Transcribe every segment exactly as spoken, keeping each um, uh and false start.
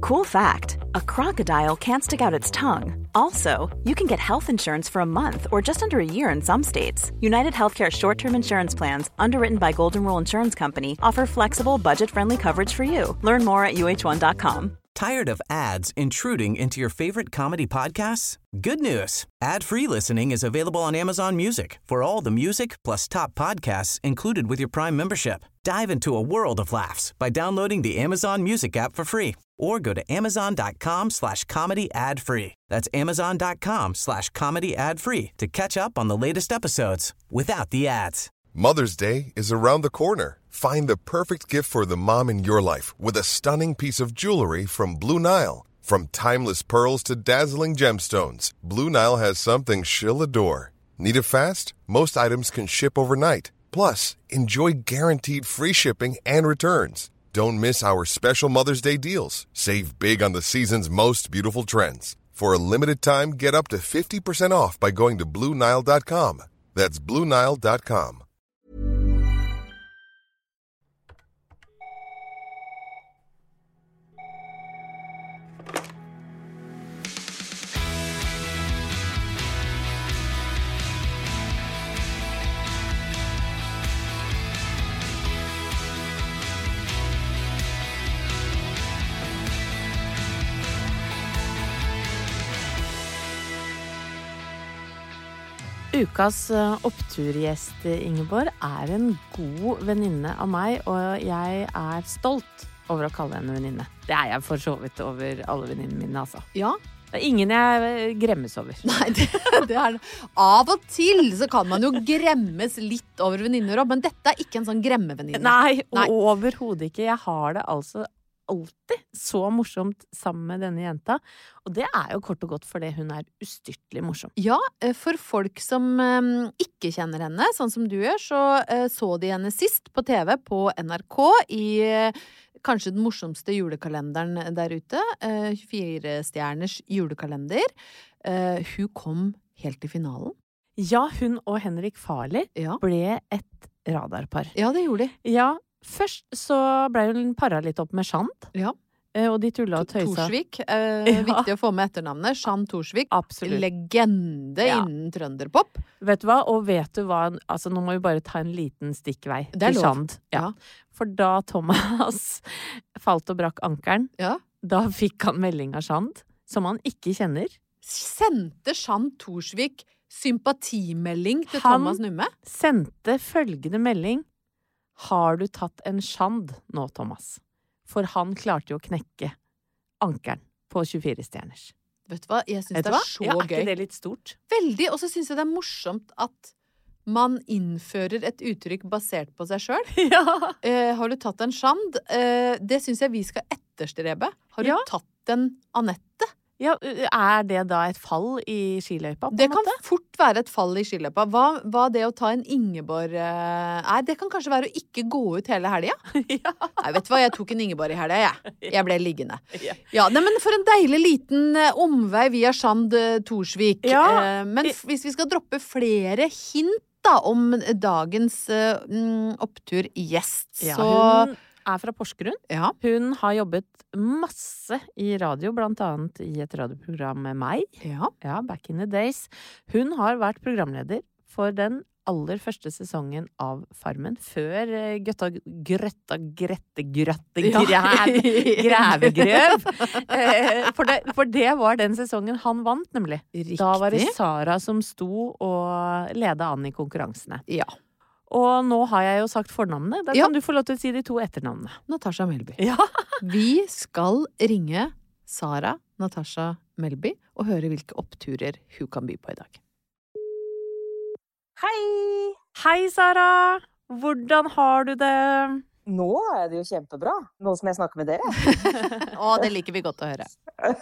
Cool fact, a crocodile can't stick out its tongue. Also, you can get health insurance for a month or just under a year in some states. United Healthcare short-term insurance plans, underwritten by Golden Rule Insurance Company, offer flexible, budget-friendly coverage for you. Learn more at U H one dot com. Tired of ads intruding into your favorite comedy podcasts? Good news. Ad-free listening is available on Amazon Music for all the music plus top podcasts included with your Prime membership. Dive into a world of laughs by downloading the Amazon Music app for free or go to amazon.com slash comedy ad free. That's amazon.com slash comedy ad free to catch up on the latest episodes without the ads. Mother's Day is around the corner. Find the perfect gift for the mom in your life with a stunning piece of jewelry from Blue Nile. From timeless pearls to dazzling gemstones, Blue Nile has something she'll adore. Need it fast? Most items can ship overnight. Plus, enjoy guaranteed free shipping and returns. Don't miss our special Mother's Day deals. Save big on the season's most beautiful trends. For a limited time, get up to fifty percent off by going to Blue Nile dot com. That's Blue Nile dot com. Ukas uh, oppturgjest, Ingeborg, er en god venninne av meg, og jeg er stolt over å kalle henne venninne. Det er jeg for så vidt over alle venninnene mine, altså. Ja. Det er ingen jeg gremmes over. Nei, det, det er av og til så kan man jo gremmes litt over venninner også, men dette er ikke en sånn gremmevenninne. Nei, Nei. Overhodet ikke. Jeg har det altså alltid så morsomt sammen med denne jenta, og det er jo kort og godt fordi hun er ustyrtelig morsom. Ja, for folk som um, ikke kjenner henne, sånn som du gjør, så uh, så de henne sist på T V på N R K i uh, kanskje den morsomste julekalenderen der ute, uh, tjuefire stjerners julekalender. Uh, hun kom helt til finalen. Ja, hun og Henrik Farley ja. ble et radarpar. Ja, det gjorde de. Ja, først så ble hun paret litt opp med Shand. Ja. Og de tullet og tøysa. Torsvik. Eh, ja. Viktig å få med etternavnet. Shand Torsvik. Absolutt. Legende ja. innen trønderpop. Vet du hva? Og vet du hva? Altså, nå må vi bare ta en liten stikkvei til Shand. Ja. Ja. For da Thomas falt og brakk ankeren, ja. da fikk han melding av Shand, som han ikke kjenner. Sendte Shand Torsvik sympatimelding til han Thomas Numme? Han sendte følgende melding. Har du tatt en Shand nå, Thomas? For han klarte jo å knekke ankeren på tjuefire stjerners. Vet du hva? Jeg synes det er så ja, er gøy. Er ikke det litt stort? Veldig, og så synes jeg det er morsomt at man innfører et uttrykk basert på seg selv. Ja. Eh, har du tatt en Shand? Eh, det synes jeg vi skal etterstrebe. Har du ja. tatt en Anette? Ja, er det da et fall i skiløypa? På det en kan måte? fort være et fall i skiløypa. Hva, hva det å ta en Ingeborg er? Det kan kanskje være å ikke gå ut hele helga. Ja. Nei, vet du hva? Jeg tok en Ingeborg i helga, jeg. Jeg ble liggende. Ja, nei, men for en deilig liten omvei via Shand Torsvik. Ja. Men hvis vi skal droppe flere hint da om dagens mm, opptur gjest, ja, så hun er fra Porsgrunn. Ja. Hun har jobbet masse i radio, blant annet i et radioprogram med meg. Ja. Ja, back in the days. Hun har vært programleder for den aller første sesongen av Farmen, før Gøtta Grøtta Grette Grøtte Grævegrøv. For det, for det var den sesongen han vant, nemlig. Riktig. Da var det Sara som sto og ledet an i konkurransene. Ja. Og nå har jeg jo sagt fornavnene. Da ja. kan du få lov til å si de to etternavnene. Natasha Melby. Ja. Vi skal ringe Sara Natasha Melby og høre hvilke oppturer hun kan by på i dag. Hei! Hei, Sara! Hvordan har du det? Nå er det jo kjempebra. Nå som jeg snakker med dere. Å, det liker vi godt å høre.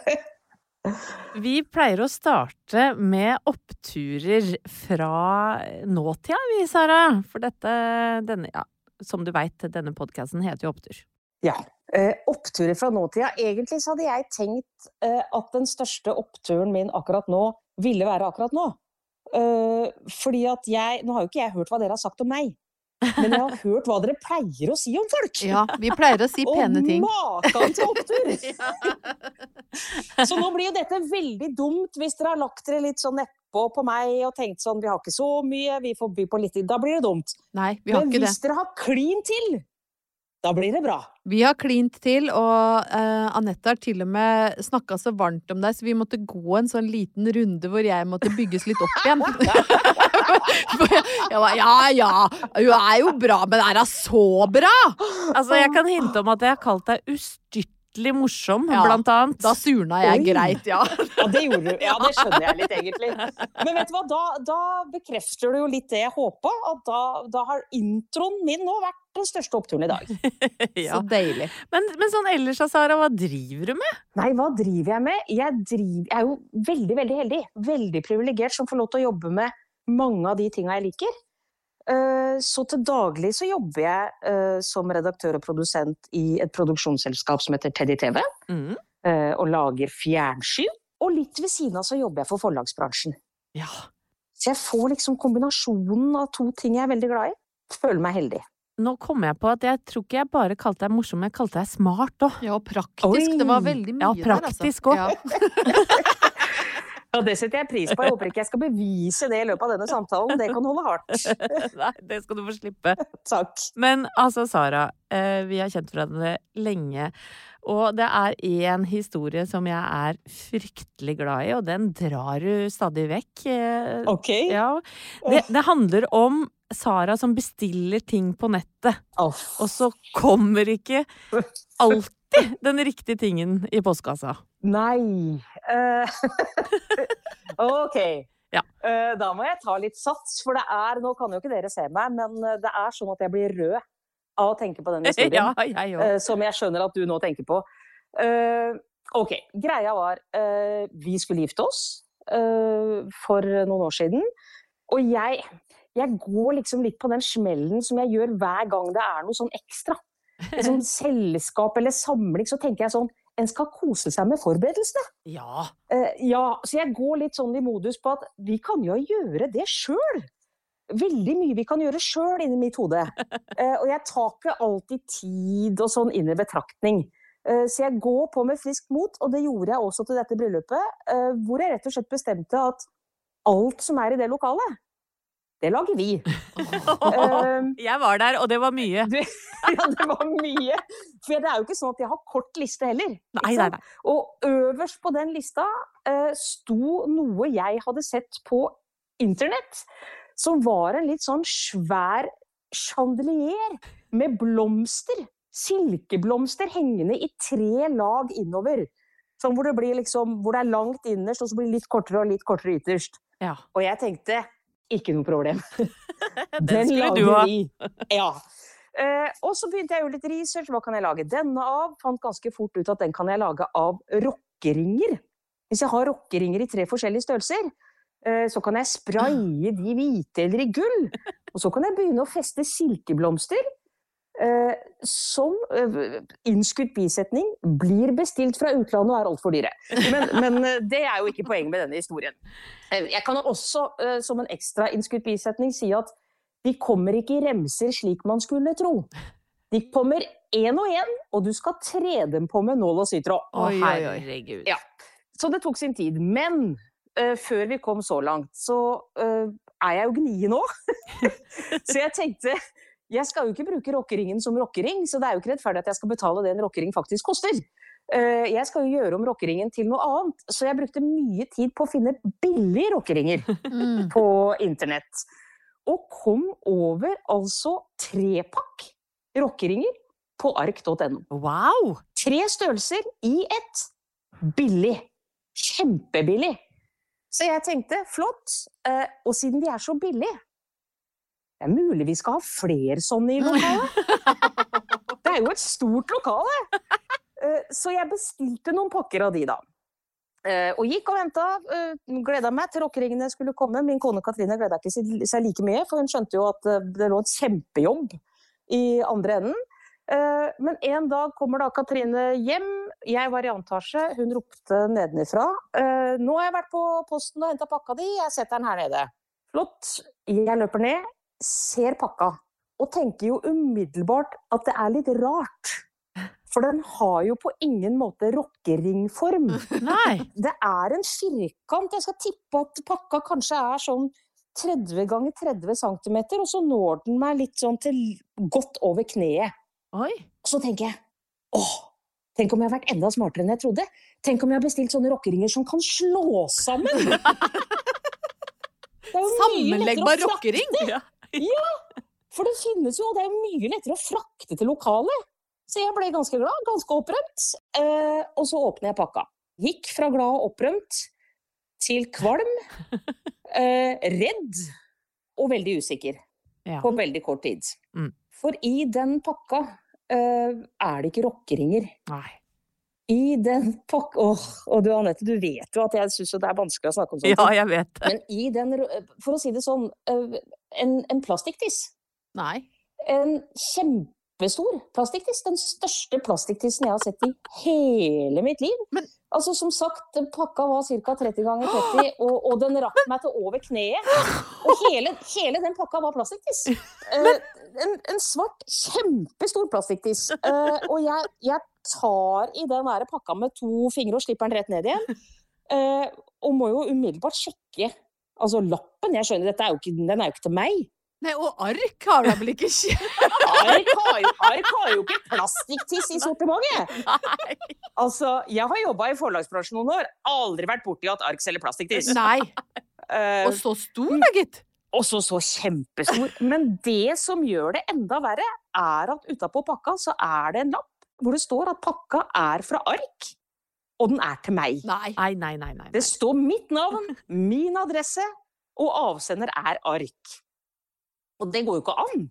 Vi pleier å starte med oppturer fra nåtida, vi, Sara. For dette, denne, ja, som du vet, denne podcasten heter jo Opptur. Ja, eh, oppturer fra nåtida. Egentlig så hadde jeg tenkt eh, at den største oppturen min akkurat nå ville være akkurat nå. Uh, fordi at jeg, nå har jo ikke jeg hørt hva dere har sagt om meg. men jeg har hørt hva dere pleier å si om folk. Ja, vi pleier å si pene ting. Og maken til opptur! Så nå blir jo dette veldig dumt hvis dere har lagt dere litt sånn nedpå på meg og tenkt sånn, vi har ikke så mye, vi får by på litt, da blir det dumt. Nei, vi har men ikke det. Men hvis dere har klin til, da blir det bra. Vi har klint til, og uh, Anette har til og med snakket så varmt om deg, så vi måtte gå en sånn liten runde hvor jeg måtte bygges litt opp igjen. Jeg var, ja, ja, hun er jo bra, men er hun så bra? Altså, jeg kan hinte om at jeg har kalt deg ustyrtelig morsom, ja, blant annet. Da surna jeg Oi. greit, ja. Ja, det gjorde du. Ja, det skjønner jeg litt egentlig. Men vet du hva, da, da bekrefter du jo litt det jeg håpet, at da, da har introen min nå vært den største oppturen i dag. Ja. Så deilig. Men, men sånn ellers, Sara, hva driver du med? Nei, hva driver jeg med? Jeg, driver, jeg er jo veldig, veldig heldig. Veldig privilegert som får lov til å jobbe med mange av de tingene jeg liker. Så til daglig så jobber jeg som redaktør og produsent i et produksjonsselskap som heter Teddy T V, mm. og lager fjernsyn. Og litt ved siden av så jobber jeg for forlagsbransjen. Ja. Så jeg får liksom kombinasjonen av to ting jeg er veldig glad i. Føler meg heldig. Nå kom jeg på at jeg tror ikke jeg bare kalte deg morsom, jeg kalte deg smart også. Ja, og praktisk. Oi. Det var veldig mye ja, praktisk der, altså. Ja. Ja, det setter jeg pris på. Jeg håper ikke jeg skal bevise det i løpet av denne samtalen. Det kan holde hardt. Nei, det skal du få slippe. Takk. Men altså, Sara, vi har kjent hverandre lenge, og det er en historie som jeg er fryktelig glad i, og den drar du stadig vekk. Ok. Ja. Det, det handler om Sara som bestiller ting på nettet, oh. og så kommer ikke alltid den riktige tingen i postkassa. Nei. Uh, ok. Ja. Uh, da må jeg ta litt sats, for det er, nå kan jo ikke dere se meg, men det er sånn at jeg blir rød av å tenke på den historien. Ja, jeg uh, som jeg skjønner at du nå tenker på. Uh, ok, greia var, uh, vi skulle gifte oss uh, for noen år siden, og jeg, jeg går liksom litt på den smellen som jeg gjør hver gang det er noe sånn ekstra. Et sånn selskap eller samling, så tenker jeg sånn, en skal kose seg med forberedelsene. Ja. Uh, ja, så jeg går litt sånn i modus på at vi kan jo gjøre det selv. Veldig mye vi kan gjøre selv inni mitt hode. Uh, og jeg tar ikke alltid tid og sånn inn i betraktning. Uh, så jeg går på med frisk mot, og det gjorde jeg også til dette bryllupet, uh, hvor jeg rett og slett bestemte at alt som er i det lokalet, det lager vi. uh, jeg var der, og det var mye. Du, ja, det var mye. For det er jo ikke sånn at jeg har kort liste heller. Nei, nei, nei. Og øverst på den lista uh, sto noe jeg hadde sett på internett, som var en litt sånn svær chandelier med blomster, silkeblomster hengende i tre lag innover. Sånn hvor det blir liksom, hvor det er langt innerst, og så blir det litt kortere og litt kortere ytterst. Ja. Og jeg tenkte, ikke noe problem. Den, Den skulle du ha. Ja. Uh, og så begynte jeg jo litt research, hva kan jeg lage denne av? Fant ganske fort ut at den kan jeg lage av rockeringer. Hvis jeg har rockeringer i tre forskjellige størrelser, uh, så kan jeg spraye de hvite eller i gull. Og så kan jeg begynne å feste silkeblomster, uh, som uh, innskutt bisetning blir bestilt fra utlandet og er alt for dyre. Men, men uh, det er jo ikke poenget med denne historien. Uh, jeg kan også, uh, som en ekstra innskutt bisetning, si at de kommer ikke i remser slik man skulle tro. De kommer en og en, og du skal tre dem på med nål og sytråd. Å, herregud. Ja. Så det tok sin tid. Men uh, før vi kom så langt, så uh, er jeg jo gnien nå. Så jeg tenkte, jeg skal jo ikke bruke rockeringen som rockering, så det er jo ikke rettferdig at jeg skal betale det en rockering faktisk koster. Uh, jeg skal jo gjøre om rockeringen til noe annet, så jeg brukte mye tid på å finne billige rockeringer mm. på internett. Og kom over altså trepakk rockeringer på ark punktum no. Wow! Tre størrelser i ett. Billig. Kjempebillig. Så jeg tenkte, flott. Uh, og siden de er så billige, det er mulig vi skal ha flere sånne i lokalet. Det er jo et stort lokale. Uh, så jeg bestilte noen pakker av de da. Uh, og gikk og ventet, uh, gledet meg til rockeringene skulle komme. Min kone Katrine gledet ikke seg like mye, for hun skjønte jo at uh, det lå et kjempejobb i andre enden. Uh, men en dag kommer da Katrine hjem, jeg var i antasje, hun ropte nedenifra. Uh, nå har jeg vært på posten og hentet pakka di, jeg setter den her nede. Flott, jeg løper ned, ser pakka, og tenker jo umiddelbart at det er litt rart. For den har jo på ingen måte rockeringform. Nei. Det er en firkant. Jeg skal tippe at pakka kanskje er sånn tretti ganger tretti centimeter, og så når den meg litt sånn til godt over kneet. Oi. Så tenker jeg, åh, tenk om jeg har vært enda smartere enn jeg trodde. Tenk om jeg har bestilt sånne rockeringer som kan slå sammen. Sammenleggbar rockering? Ja. Ja, for det finnes jo, og det er jo mye lettere å frakte til lokalet. Så jeg ble ganske glad, ganske opprømt. Eh, og så åpner jeg pakka. Gikk fra glad og opprømt til kvalm, eh, redd og veldig usikker Ja. på veldig kort tid. Mm. For i den pakka eh, er det ikke rockeringer. Nei. I den pakka... Åh, og du Anette, du vet jo at jeg synes jo det er vanskelig å snakke om sånt. Ja, jeg vet det. Men i den, for å si det sånn, eh, en, en plastikktiss. Nei. En kjempestor plastikktiss. Den største plastikktissen jeg har sett i hele mitt liv. Men- Altså, som sagt, pakka var ca. tretti ganger tretti, og, og den rakk meg til over kneet. Og hele, hele den pakka var plastikktiss. Eh, en, en svart, kjempestor plastikktiss. Eh, og jeg, jeg tar i den der pakka med to fingre og slipper den rett ned igjen. Eh, og må jo umiddelbart sjekke altså lappen. Jeg skjønner, dette er jo ikke, den er jo ikke til meg. Nei, og ark har da vel ikke skje? Ark har jo, ark har jo ikke plastikktiss i sortimentet. Altså, jeg har jobbet i forlagsbransjen noen år, aldri vært borti at ark selger plastikktiss. Nei. Eh, Og så stor da, gitt. også så kjempestor. Men det som gjør det enda verre, er at utenpå pakka så er det en lapp hvor det står at pakka er fra ark, og den er til meg. Nei. Nei, nei, nei, nei. Det står mitt navn, min adresse, og avsender er ark. Og det går jo ikke an.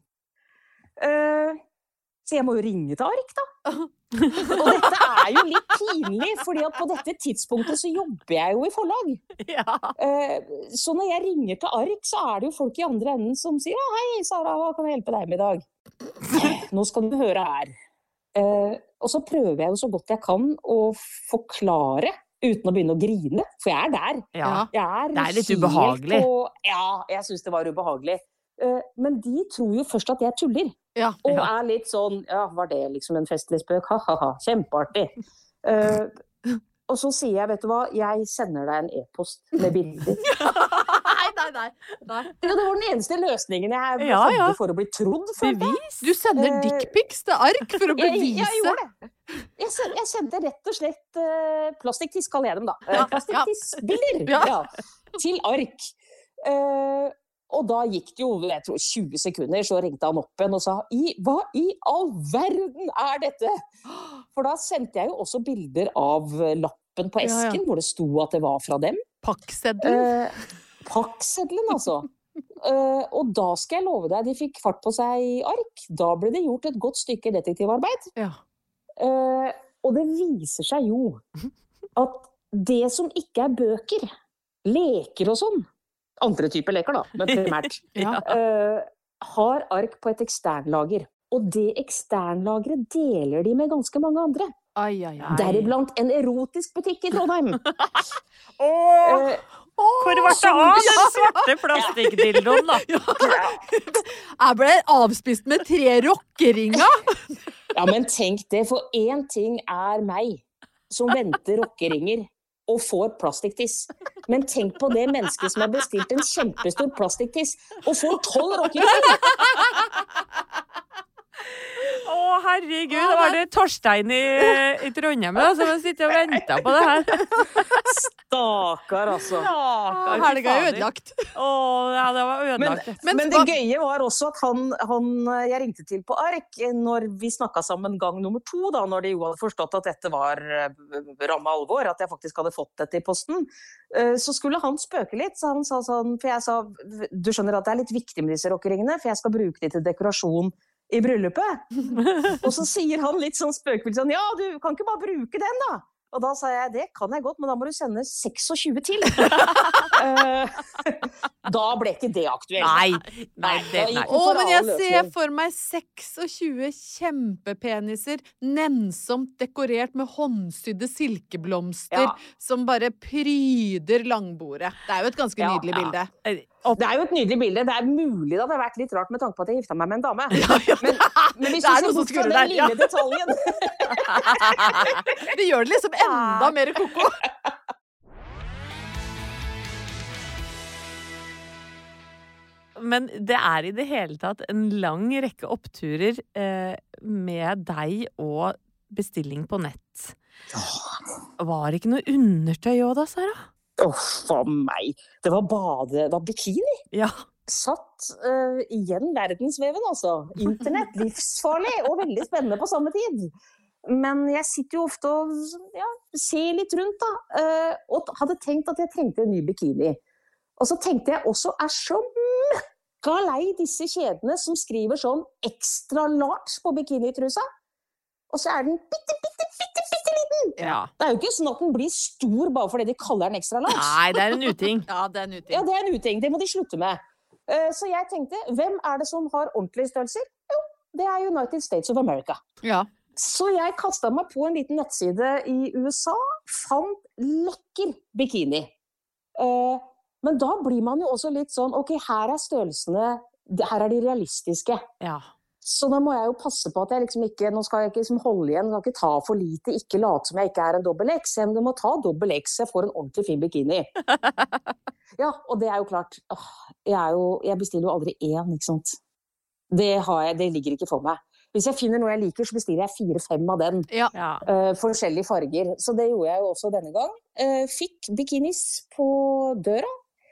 Uh, så jeg må jo ringe til ark, da. Og dette er jo litt pinlig, fordi at på dette tidspunktet så jobber jeg jo i forlag. Ja. Uh, så når jeg ringer til ark, så er det jo folk i andre enden som sier «Ja, hei, Sara, hva kan jeg hjelpe deg med i dag?» Nå skal du høre her. Uh, og så prøver jeg jo så godt jeg kan å forklare uten å begynne å grine, for jeg er der. Ja. Jeg er Det er litt helt ubehagelig. På, ja, jeg synes det var ubehagelig. Uh, men de tror jo først at jeg tuller. Ja. Og Ja. er litt sånn, ja, var det liksom en festlig spøk? Ha-ha-ha, kjempeartig. Uh, og så sier jeg, vet du hva, jeg sender deg en e-post med bilder. Nei, nei, nei. nei. Ja, det var den eneste løsningen jeg Ja, hadde ja. for å bli trodd. følte jeg. Bevis? Du sender Eh, dickpics til ark for å Jeg, bevise. jeg gjorde det. Jeg, sen- jeg sendte rett og slett uh, plastikktiss, kaller jeg dem da. Uh, Ja, ja. Plastikktissbilder. Ja. Ja. Til ark. Uh, og da gikk det jo, jeg tror, tjue sekunder, så ringte han opp igjen og sa, I, hva i all verden er dette? For da sendte jeg jo også bilder av lappen på Ja, ja. esken, hvor det sto at det var fra dem. Pakkseddel. Uh, pakkseddelen, altså. Uh, og da skal jeg love deg, de fikk fart på seg i ark. Da ble det gjort et godt stykke detektivarbeid. Ja. Uh, og det viser seg jo at det som ikke er bøker, leker og sånn, andre typer leker da, men primært, Ja. uh, har ark på et eksternlager. Og det eksternlageret deler de med ganske mange andre. Ai, ai, ai. Deriblant en erotisk butikk i Trondheim. Åh, Uh, hvor ble det av den svarte plastikkdildoen da? Jeg ble avspist med tre rockeringer. ja, men tenk det, for én ting er meg som venter rockeringer og får plastikktiss. Men tenk på det mennesket som har bestilt en kjempestor plastikktiss og får tolv rockeringer! Å, herregud, da var det Torstein i, i Trondheim da, som sitter og venter på det her. Stakkar, altså. Stakkar, fy Helga er fader. ødelagt. Å, ja, det var Men, ødelagt. men, Men det hva- gøye var også at han, han jeg ringte til på ark når vi snakket sammen gang nummer to, da, når de jo hadde forstått at dette var uh, ramme alvor, at jeg faktisk hadde fått dette i posten. Uh, så skulle han spøke litt, så han sa sånn, for jeg sa, du skjønner at det er litt viktig med disse rockeringene, for jeg skal bruke de til dekorasjon i bryllupet. Og så sier han litt sånn spøkvilt sånn, ja, du kan ikke bare bruke den da. Og da sa jeg, det kan jeg godt, men da må du sende tjueseks til. uh, da ble ikke det aktuelt. Nei, nei, det, nei. Å, For men all jeg ser løsning. for meg tjueseks kjempepeniser, nennsomt dekorert med håndsydde silkeblomster, Ja. som bare pryder langbordet. Det er jo et ganske Ja, nydelig ja. bilde. Det er jo et nydelig bilde. Det er mulig det hadde vært litt rart med tanke på at jeg gifta meg med en dame. Ja, ja, Men, men hvis det er du noe ser som bort fra skurrer den der, ja. lille detaljen Det gjør det liksom enda mer koko. Men det er i det hele tatt en lang rekke oppturer eh, med deg og bestilling på nett. Var det ikke noe undertøy også da, Sara? Åh, for meg. Det var bade, det var bikini. Ja. Satt uh, igjen verdensveven, altså. Internett, livsfarlig og veldig spennende på samme tid. Men jeg sitter jo ofte og ja, ser litt rundt da, uh, og hadde tenkt at jeg trengte en ny bikini. Og så tenkte jeg også, er så møkka lei disse kjedene som skriver sånn extra large på bikinitrusa. Og så er den bitte, bitte, bitte, bitte liten. Ja. Det er jo ikke sånn at den blir stor bare fordi de kaller den extra large. Nei, det er en uting. Ja, det er en uting. Ja, det er en uting. Det må de slutte med. Uh, så jeg tenkte, hvem er det som har ordentlige størrelser? Jo, det er United States of America. Ja. Så jeg kastet meg på en liten nettside i U S A, fant lekker bikini. Uh, men da blir man jo også litt sånn, ok, her er størrelsene, her er de realistiske. Ja. Så da må jeg jo passe på at jeg liksom ikke, nå skal jeg ikke liksom holde igjen, jeg skal ikke ta for lite, ikke late som jeg ikke er en dobbel X, jeg må ta dobbel X, jeg får en ordentlig fin bikini. Ja, og det er jo klart, åh, jeg, er jo, jeg bestiller jo aldri én, ikke sant? Det, har jeg, det ligger ikke for meg. Hvis jeg finner noe jeg liker, så bestiller jeg fire-fem av den. Ja. Ja. Uh, forskjellige farger. Så det gjorde jeg jo også denne gang. Uh, fikk bikinis på døra.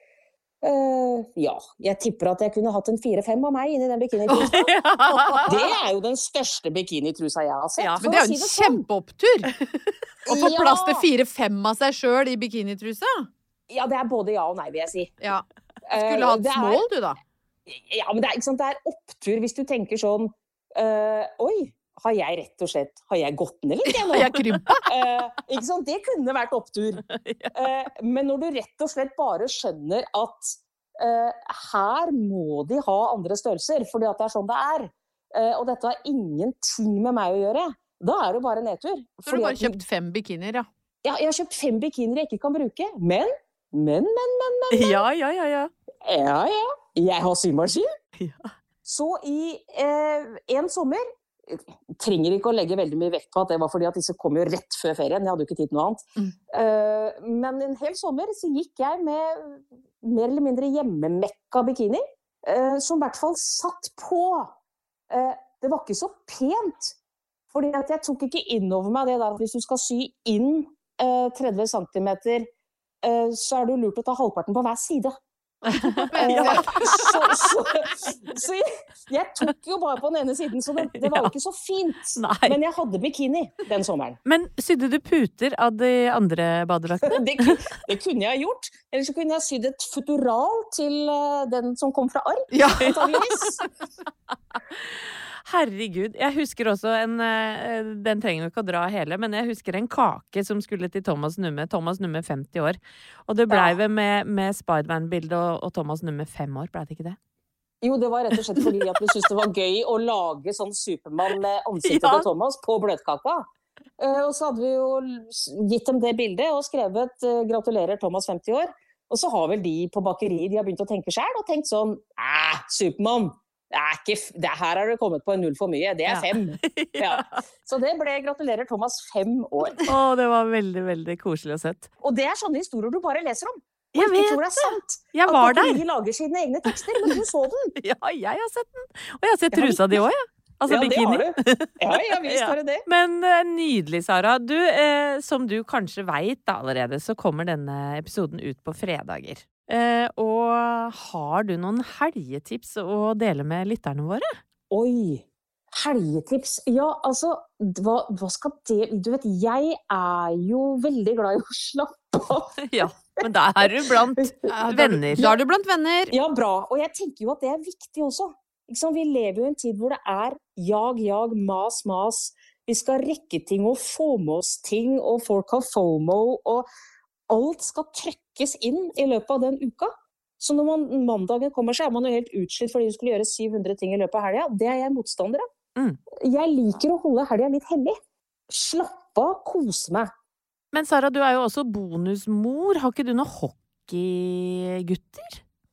Uh, ja, jeg tipper at jeg kunne hatt en fire-fem av meg inni den bikinitrusa. Det er jo den største bikinitrusa jeg har sett. Ja, Men det er jo en sånn. kjempeopptur å få Ja. plass til fire-fem av seg selv i bikinitrusa. Ja, det er både ja og nei, vil jeg si. Ja. Uh, Skulle hatt det er- small, du da. Ja, men det er, ikke sant, det er opptur hvis du tenker sånn, uh, oi, har jeg rett og slett, har jeg gått ned litt jeg nå? Jeg krympa. Uh, ikke sant? Det kunne vært opptur. Uh, men når du rett og slett bare skjønner at uh, her må de ha andre størrelser, fordi at det er sånn det er, uh, og dette har ingenting med meg å gjøre, da er det bare nedtur. Så har du Fordi bare at- kjøpt fem bikinier, ja. Ja, jeg har kjøpt fem bikinier jeg ikke kan bruke, men, men, men, men, men, Ja, ja, ja, ja. ja, ja, jeg har symaskin. Ja. Så i eh, en sommer, trenger ikke å legge veldig mye vekt på at det var fordi at disse kom jo rett før ferien, jeg hadde jo ikke tid til noe annet. Mm. Eh, men en hel sommer så gikk jeg med mer eller mindre hjemmemekka bikini, eh, som i hvert fall satt på. Eh, det var ikke så pent, fordi at jeg tok ikke inn over meg det der at hvis du skal sy inn eh, tretti centimeter, eh, så er det jo lurt å ta halvparten på hver side. Ja. så, så, så jeg, jeg tok jo bare på den ene siden, så det, det var jo ikke så fint. Nei. Men jeg hadde bikini den sommeren. Men sydde du puter av de andre badedraktene? Det, ku- det kunne jeg gjort. Eller så kunne jeg sydd et futural til eh, den som kom fra arr, Ja. antageligvis. Herregud, jeg husker også en, eh, den trenger vi ikke å dra hele, men jeg husker en kake som skulle til Thomas Numme, Thomas Numme femti år. Og det ble Ja. vel med, med Spiderman-bildet og, og Thomas Numme fem år, ble det ikke det? Jo, det var rett og slett fordi at vi syntes det var gøy å lage sånn Supermann med ansiktet Ja. til Thomas på bløtkaka. Eh, og så hadde vi jo l- gitt dem det bildet og skrevet eh, gratulerer Thomas femti år. Og så har vel de på bakeriet, de har begynt å tenke selv og tenkt sånn, æh, Supermann, det er ikke, f- det her har det kommet på en null for mye, det er Ja. fem. Ja. Så det ble gratulerer Thomas fem år. Å, det var veldig, veldig koselig og søtt. Og det er sånne historier du bare leser om. Og Jeg ikke vet tror det er sant. Jeg At var der! bakeriet lager sine egne tekster, men du så den. Ja, jeg har sett den! Og jeg har sett Ja, trusa di òg, jeg. Altså ja, det bikini. har du. Ja, ja, visst Ja. har du det. Men eh, nydelig, Sara. Du, eh, som du kanskje veit allerede, så kommer denne episoden ut på fredager. Eh, og har du noen helgetips å dele med lytterne våre? Oi, helgetips. Ja, altså, hva, hva skal det... Du vet, jeg er jo veldig glad i å slappe av. Ja, men da er du blant Ja, da- venner. Da er du blant venner. Ja, bra. Og jeg tenker jo at det er viktig også. Ikke sant? Vi lever jo i en tid hvor det er jag, jag, mas, mas. Vi skal rekke ting og få med oss ting, og folk har FOMO, og alt skal trykkes inn i løpet av den uka. Så når man, mandagen kommer, så er man jo helt utslitt fordi du skulle gjøre syv hundre ting i løpet av helga. Det er jeg motstander av. Mm. Jeg liker å holde helga litt hellig. Slappe av, kose meg. Men Sara, du er jo også bonusmor. Har ikke du noen hockeygutter?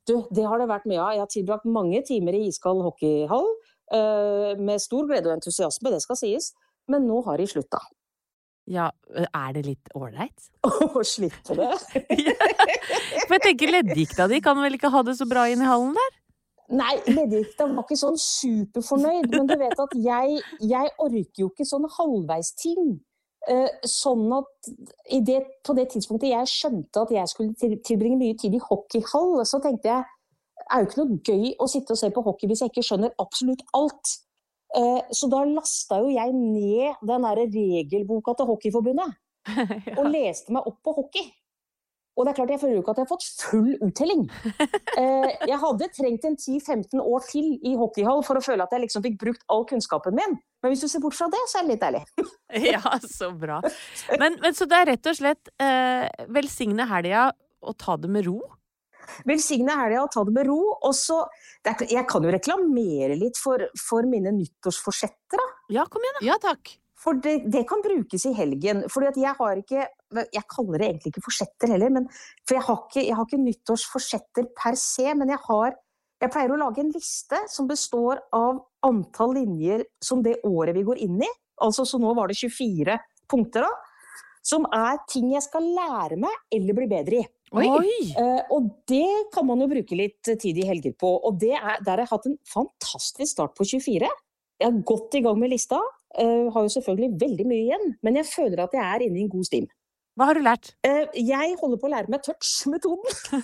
Du, det har det vært mye av. Jeg har tilbrakt mange timer i iskald hockeyhall, uh, med stor glede og entusiasme, det skal sies. Men nå har de slutta. Ja, er det litt ålreit? Å slippe det? For jeg tenker leddgikta di kan vel ikke ha det så bra inn i hallen der? Nei, leddgikta var ikke sånn superfornøyd, men du vet at jeg, jeg orker jo ikke sånn halvveisting. Uh, sånn at i det, på det tidspunktet jeg skjønte at jeg skulle til, tilbringe mye tid i hockeyhall, så tenkte jeg, det er jo ikke noe gøy å sitte og se på hockey hvis jeg ikke skjønner absolutt alt. Uh, så da lastet jo jeg ned den der regelboka til Hockeyforbundet, ja. Og leste meg opp på hockey. Og det er klart, jeg føler jo ikke at jeg har fått full uttelling. Uh, jeg hadde trengt en ti til femten år til i hockeyhall for å føle at jeg liksom fikk brukt all kunnskapen min. Men hvis du ser bort fra det, så er det litt deilig. Ja, så bra. Men, men så det er rett og slett uh, velsigne helga og ta det med ro? Velsigne helga og ta det med ro. Og så, er, jeg kan jo reklamere litt for, for mine nyttårsforsetter, da. Ja, kom igjen da. Ja, takk. For det, det kan brukes i helgen, fordi at jeg har ikke, jeg kaller det egentlig ikke forsetter heller, men, for jeg har ikke, jeg har ikke nyttårsforsetter per se, men jeg har, jeg pleier å lage en liste som består av antall linjer som det året vi går inn i, altså så nå var det tjuefire punkter da, som er ting jeg skal lære meg eller bli bedre i. Oi! Uh, og det kan man jo bruke litt tid i helger på, og det er, der har jeg hatt en fantastisk start på tjuefire. Jeg har gått i gang med lista, uh, har jo selvfølgelig veldig mye igjen, men jeg føler at jeg er inne i en god stim. Hva har du lært? Uh, jeg holder på å lære meg touch-metoden.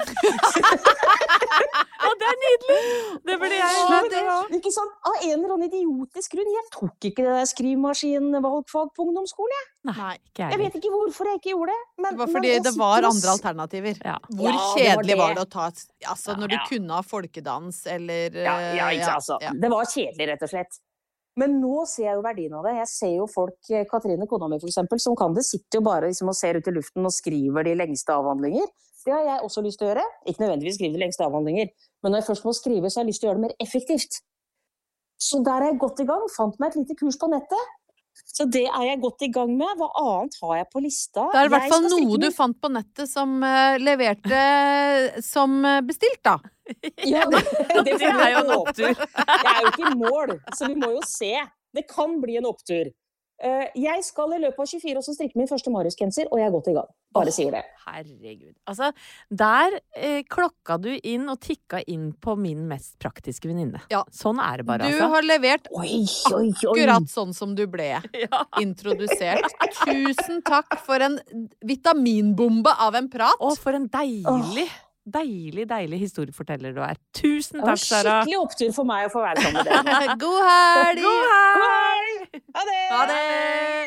Å, det er nydelig! Det burde jeg lært. Ja, ikke sant? Av en eller annen idiotisk grunn, jeg tok ikke det der skrivmaskin-valgfag på ungdomsskolen, jeg. Nei, ikke Jeg vet ikke hvorfor jeg ikke gjorde det. Men, Det var fordi men det jeg var sitter og andre alternativer. Ja. Hvor Ja, det var kjedelig det. var det å ta, altså når du Ja. kunne ha folkedans, eller... Ja, ja, eh, ikke sant, altså. ja. Det var kjedelig, rett og slett. Men nå ser jeg jo verdien av det. Jeg ser jo folk, Katrine, kona mi for eksempel, som kan det, sitter jo bare liksom, og ser ut i luften og skriver de lengste avhandlinger. Det har jeg også lyst til å gjøre. Ikke nødvendigvis skrive de lengste avhandlinger, men når jeg først må skrive, så har jeg lyst til å gjøre det mer effektivt. Så der er jeg godt i gang. Fant meg et lite kurs på nettet. Så det er jeg godt i gang med. Hva annet har jeg på lista? Det er i hvert Jeg fall skal strikke noe du min- fant på nettet som uh, leverte som uh, bestilt, da. Ja, det, det, Det er jo en håpe. opptur. Jeg er jo ikke i mål, så vi må jo se. Det kan bli en opptur. Uh, jeg skal i løpet av tjuefire også strikke min første Marius-genser, og jeg er godt i gang. Bare sier det. Herregud. Altså, der eh, klokka du inn og tikka inn på min mest praktiske venninne. Ja. Sånn er det bare, Du altså. har levert Oi, oi, oi. akkurat sånn som du ble Ja. introdusert. Tusen takk for en vitaminbombe av en prat. Å, for en deilig, deilig, deilig historieforteller du er. Tusen Det var takk, Sara. skikkelig opptur for meg å få være sammen med dere. God helg! God helg! Ha det! Ha det!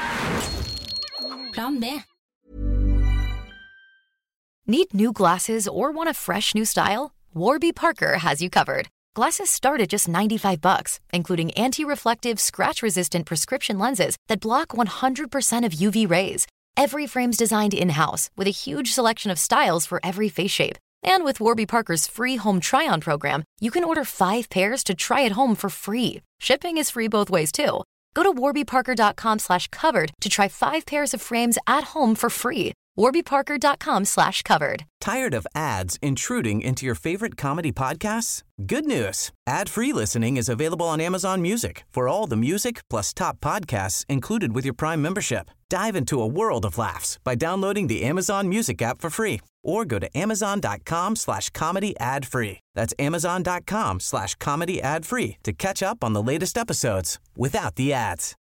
Plan B. Need new glasses or want a fresh new style? Warby Parker has you covered. Glasses start at just ninety-five bucks, including anti-reflective, scratch-resistant prescription lenses that block one hundred percent of U V rays. Every frame's designed in-house with a huge selection of styles for every face shape. And with Warby Parker's free home try-on program, you can order five pairs to try at home for free. Shipping is free both ways, too. Go to warbyparker.com slash covered to try five pairs of frames at home for free. warbyparker.com slash covered. Tired of ads intruding into your favorite comedy podcasts? Good news. Ad-free listening is available on Amazon Music for all the music plus top podcasts included with your Prime membership. Dive into a world of laughs by downloading the Amazon Music app for free or go to amazon.com slash comedy ad free. That's amazon.com slash comedy ad free to catch up on the latest episodes without the ads.